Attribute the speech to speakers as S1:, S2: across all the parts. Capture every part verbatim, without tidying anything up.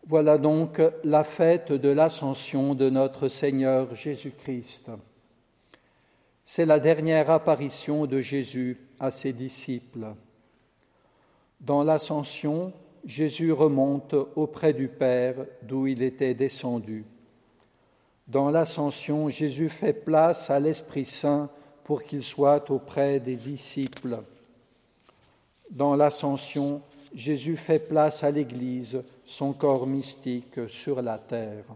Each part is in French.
S1: Voilà donc la fête de l'Ascension de notre Seigneur Jésus-Christ. C'est la dernière apparition de Jésus à ses disciples. Dans l'Ascension, Jésus remonte auprès du Père d'où il était descendu. Dans l'Ascension, Jésus fait place à l'Esprit Saint pour qu'il soit auprès des disciples. Dans l'Ascension, Jésus fait place à l'Église, son corps mystique sur la terre.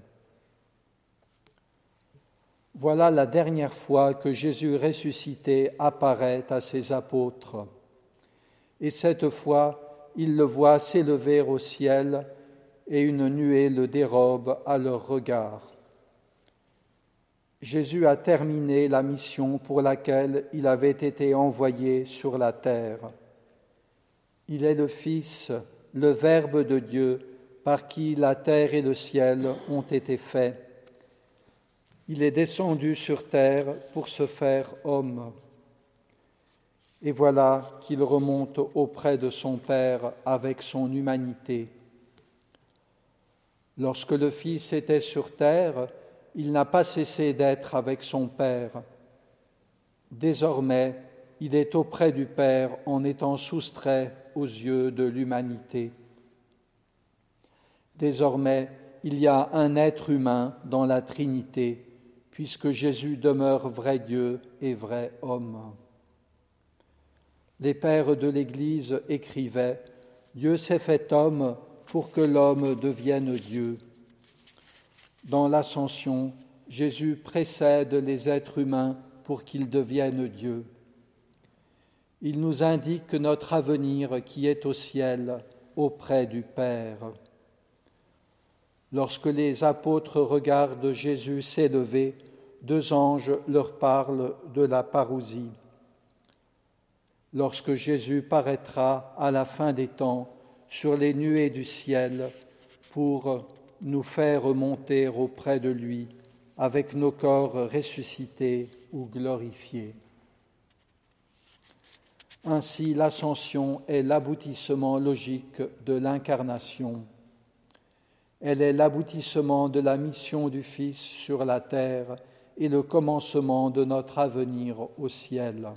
S1: Voilà la dernière fois que Jésus ressuscité apparaît à ses apôtres. Et cette fois, ils le voient s'élever au ciel et une nuée le dérobe à leur regard. Jésus a terminé la mission pour laquelle il avait été envoyé sur la terre. Il est le Fils, le Verbe de Dieu, par qui la terre et le ciel ont été faits. Il est descendu sur terre pour se faire homme. Et voilà qu'il remonte auprès de son Père avec son humanité. Lorsque le Fils était sur terre, il n'a pas cessé d'être avec son Père. Désormais, il est auprès du Père en étant soustrait aux yeux de l'humanité. Désormais, il y a un être humain dans la Trinité, puisque Jésus demeure vrai Dieu et vrai homme. Les pères de l'Église écrivaient « Dieu s'est fait homme pour que l'homme devienne Dieu ». Dans l'Ascension, Jésus précède les êtres humains pour qu'ils deviennent Dieu. Il nous indique notre avenir qui est au ciel, auprès du Père. Lorsque les apôtres regardent Jésus s'élever, deux anges leur parlent de la parousie. Lorsque Jésus paraîtra à la fin des temps sur les nuées du ciel pour nous faire monter auprès de lui avec nos corps ressuscités ou glorifiés. Ainsi, l'Ascension est l'aboutissement logique de l'incarnation. Elle est l'aboutissement de la mission du Fils sur la terre et le commencement de notre avenir au ciel.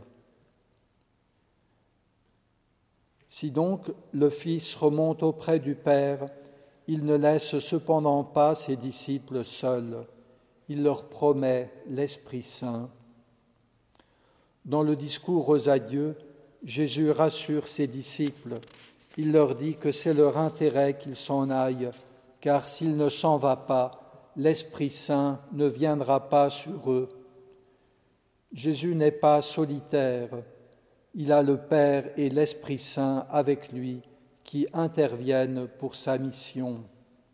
S1: Si donc le Fils remonte auprès du Père, il ne laisse cependant pas ses disciples seuls. Il leur promet l'Esprit Saint. Dans le discours aux adieux, Jésus rassure ses disciples. Il leur dit que c'est leur intérêt qu'ils s'en aillent, car s'il ne s'en va pas, l'Esprit Saint ne viendra pas sur eux. Jésus n'est pas solitaire. Il a le Père et l'Esprit Saint avec lui qui interviennent pour sa mission.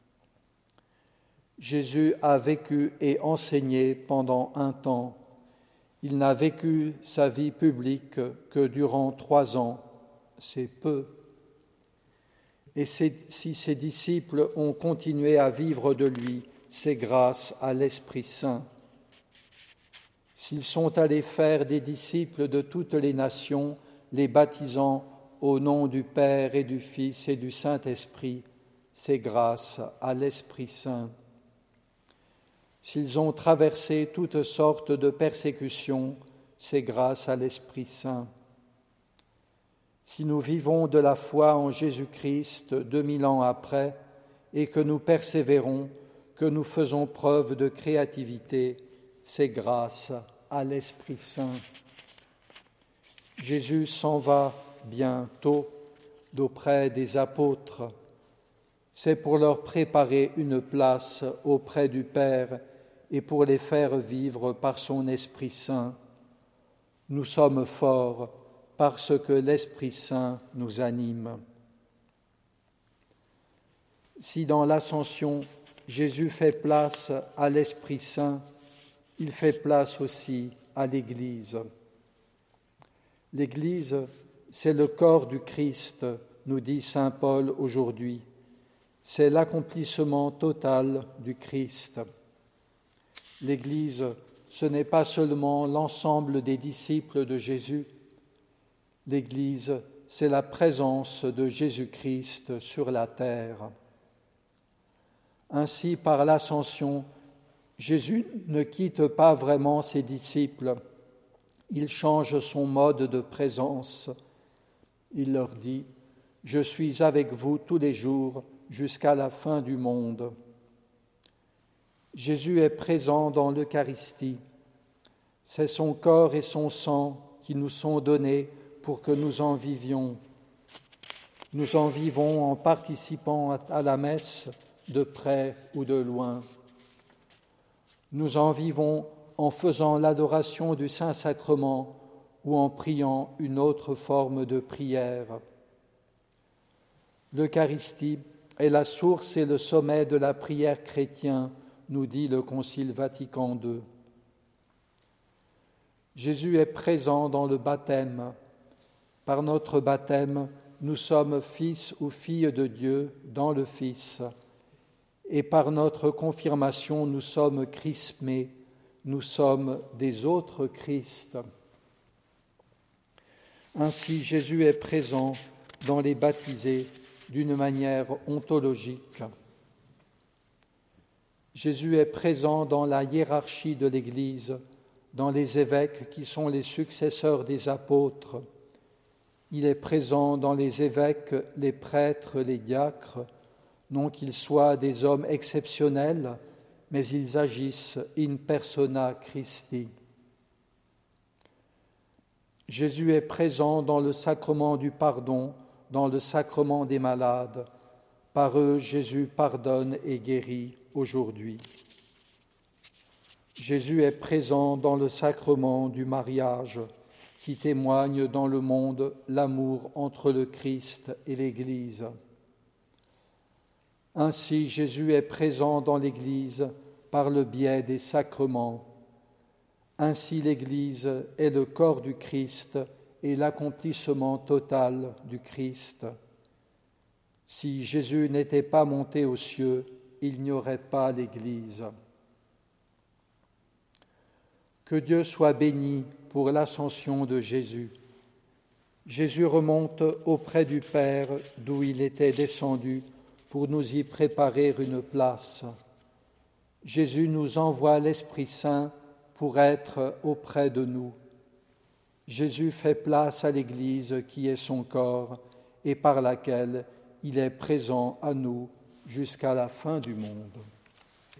S1: Jésus a vécu et enseigné pendant un temps. Il n'a vécu sa vie publique que durant trois ans. C'est peu. Et si ses disciples ont continué à vivre de lui, c'est grâce à l'Esprit Saint. S'ils sont allés faire des disciples de toutes les nations, les baptisant au nom du Père et du Fils et du Saint-Esprit, c'est grâce à l'Esprit Saint. S'ils ont traversé toutes sortes de persécutions, c'est grâce à l'Esprit Saint. Si nous vivons de la foi en Jésus-Christ deux mille ans après et que nous persévérons, que nous faisons preuve de créativité, c'est grâce à l'Esprit Saint. Jésus s'en va bientôt d'auprès des apôtres. C'est pour leur préparer une place auprès du Père et pour les faire vivre par son Esprit Saint. Nous sommes forts parce que l'Esprit Saint nous anime. Si dans l'Ascension, Jésus fait place à l'Esprit Saint, il fait place aussi à l'Église. L'Église, c'est le corps du Christ, nous dit saint Paul aujourd'hui. C'est l'accomplissement total du Christ. L'Église, ce n'est pas seulement l'ensemble des disciples de Jésus. L'Église, c'est la présence de Jésus-Christ sur la terre. Ainsi, par l'ascension, Jésus ne quitte pas vraiment ses disciples. Il change son mode de présence. Il leur dit « Je suis avec vous tous les jours jusqu'à la fin du monde ». Jésus est présent dans l'Eucharistie. C'est son corps et son sang qui nous sont donnés pour que nous en vivions. Nous en vivons en participant à la messe de près ou de loin. Nous en vivons en faisant l'adoration du Saint-Sacrement ou en priant une autre forme de prière. L'Eucharistie est la source et le sommet de la prière chrétienne, nous dit le Concile Vatican deux. Jésus est présent dans le baptême. Par notre baptême, nous sommes fils ou filles de Dieu dans le Fils. Et par notre confirmation, nous sommes chrismés, nous sommes des autres Christ. Ainsi, Jésus est présent dans les baptisés d'une manière ontologique. Jésus est présent dans la hiérarchie de l'Église, dans les évêques qui sont les successeurs des apôtres. Il est présent dans les évêques, les prêtres, les diacres, non qu'ils soient des hommes exceptionnels, mais ils agissent in persona Christi. Jésus est présent dans le sacrement du pardon, dans le sacrement des malades. Par eux, Jésus pardonne et guérit aujourd'hui. Jésus est présent dans le sacrement du mariage, qui témoigne dans le monde l'amour entre le Christ et l'Église. Ainsi, Jésus est présent dans l'Église par le biais des sacrements. Ainsi, l'Église est le corps du Christ et l'accomplissement total du Christ. Si Jésus n'était pas monté aux cieux, il n'y aurait pas l'Église. Que Dieu soit béni pour l'ascension de Jésus. Jésus remonte auprès du Père d'où il était descendu pour nous y préparer une place. Jésus nous envoie l'Esprit Saint pour être auprès de nous. Jésus fait place à l'Église qui est son corps et par laquelle il est présent à nous jusqu'à la fin du monde.